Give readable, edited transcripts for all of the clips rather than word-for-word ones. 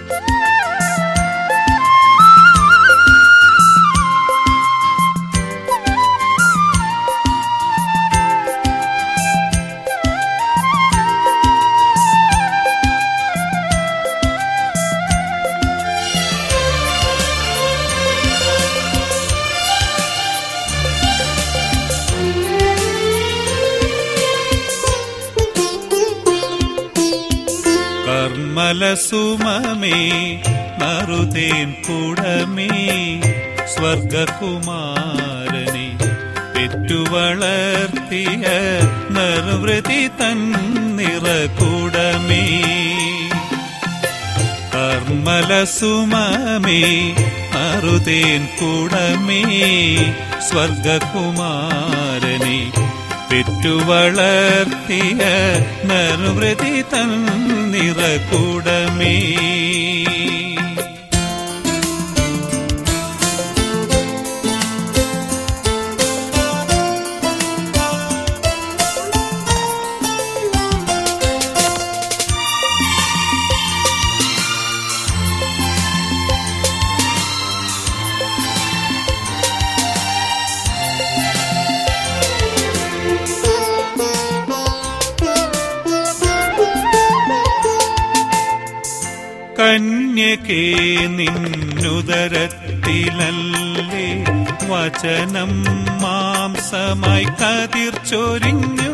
കർമ്മലസുമമേ നറുതേൻ കുടമേ സ്വർഗകുമാരനെ പെറ്റുവളർത്തിയ നിർവൃതി തന്നിറകുടമേ. കർമ്മലസുമമേ നറുതേൻ കുടമേ സ്വർഗകുമാരനെ പെറ്റുവളർത്തിയ നിർവൃതി തന്നിറകുടമേ. കന്യകേ നിന്നുദരത്തിലല്ലേ വചനം മാംസമായി കതിർ ചൊരിഞ്ഞു.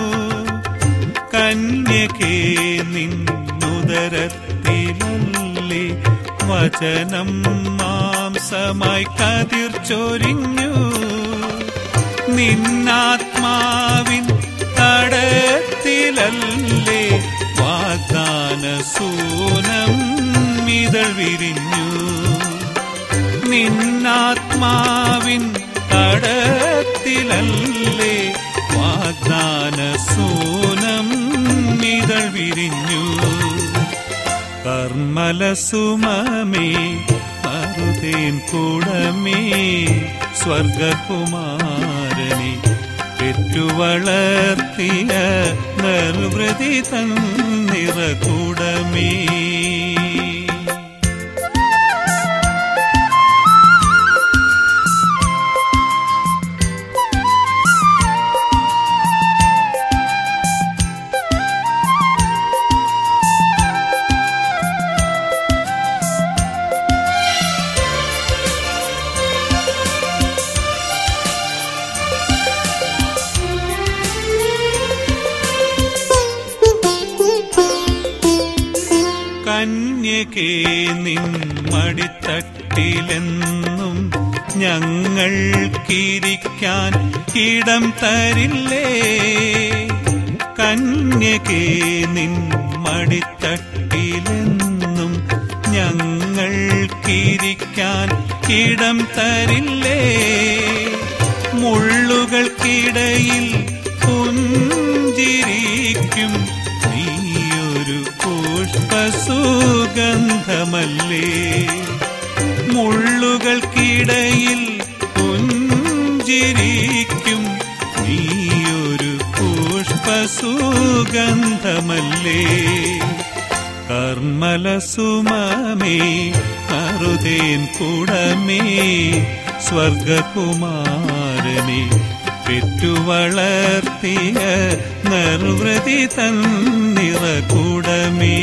കന്യകേ നിന്നുദരത്തിലല്ലേ വചനം മാംസമായി കതിർ ചൊരിഞ്ഞു. നിന്നാത്മാവിൻ തടത്തിലല്ലേ വാഗ്ദാന സൂനം ഇതൾ വിരിഞ്ഞു. നിന്നാത്മാവിൻ തടത്തിലല്ലേ വാഗ്ദാന സൂനം ഇതൾ വിരിഞ്ഞു. കർമ്മലസുമമേ നറുതേൻ കുടമേ സ്വർഗകുമാരനെ പെറ്റുവളർത്തിയ നിർവൃതി തന്നിറകുടമേ. കന്യകേ നിൻ മടിത്തട്ടിലെന്നും ഞങ്ങൾക്കിരിക്കാൻ ഇടം തരില്ലേ. കന്യകേ നിൻ മടിത്തട്ടിലെന്നും ഞങ്ങൾക്കിരിക്കാൻ ഇടം തരില്ലേ. മുള്ളുകൾക്കിടയിൽ പുഞ്ചിരിക്കും നീയൊരു പുഷ്പസുഗന്ധമല്ലേ. മുള്ളുകൾക്കിടയിൽ പുഞ്ചിരിക്കും നീയൊരു പുഷ്പസുഗന്ധമല്ലേ. കർമ്മലസുമമേ നറുതേൻ കുടമേ സ്വർഗകുമാരനെ പെറ്റുവളർത്തിയ നിർവൃതി തന്നിറകുടമേ.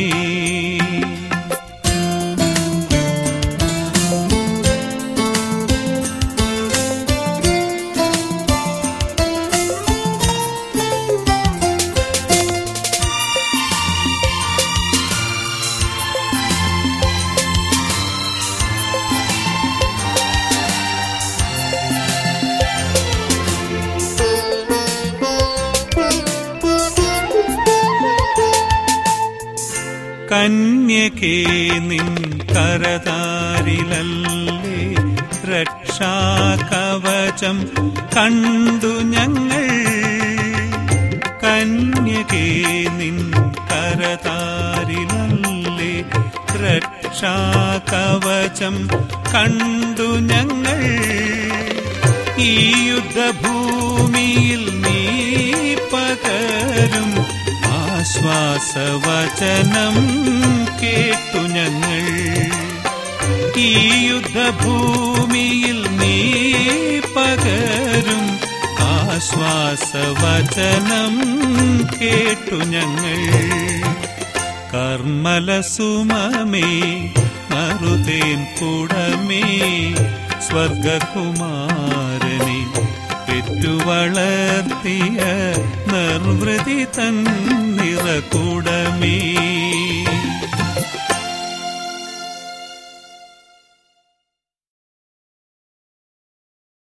കന്യകേ നിൻ കരതാരിലല്ലേ രക്ഷാകവചം കണ്ടു ഞങ്ങൾ. കന്യകേ നിൻ കരതാരിലല്ലേ രക്ഷാകവചം കണ്ടു ഞങ്ങൾ. ഈ യുദ്ധഭൂമിയിൽ നീ പകരും ആശ്വാസവചനം കേട്ടു ഞങ്ങൾ. ഈ യുദ്ധഭൂമിയിൽ നീ പകരും ആശ്വാസവചനം കേട്ടു ഞങ്ങൾ. കർമ്മലസുമമേ മറുതേൻ കുടമേ സ്വർഗകുമാരനെ പെറ്റുവളർത്തിയ നിർവൃതി തന്നിറകുടമേ.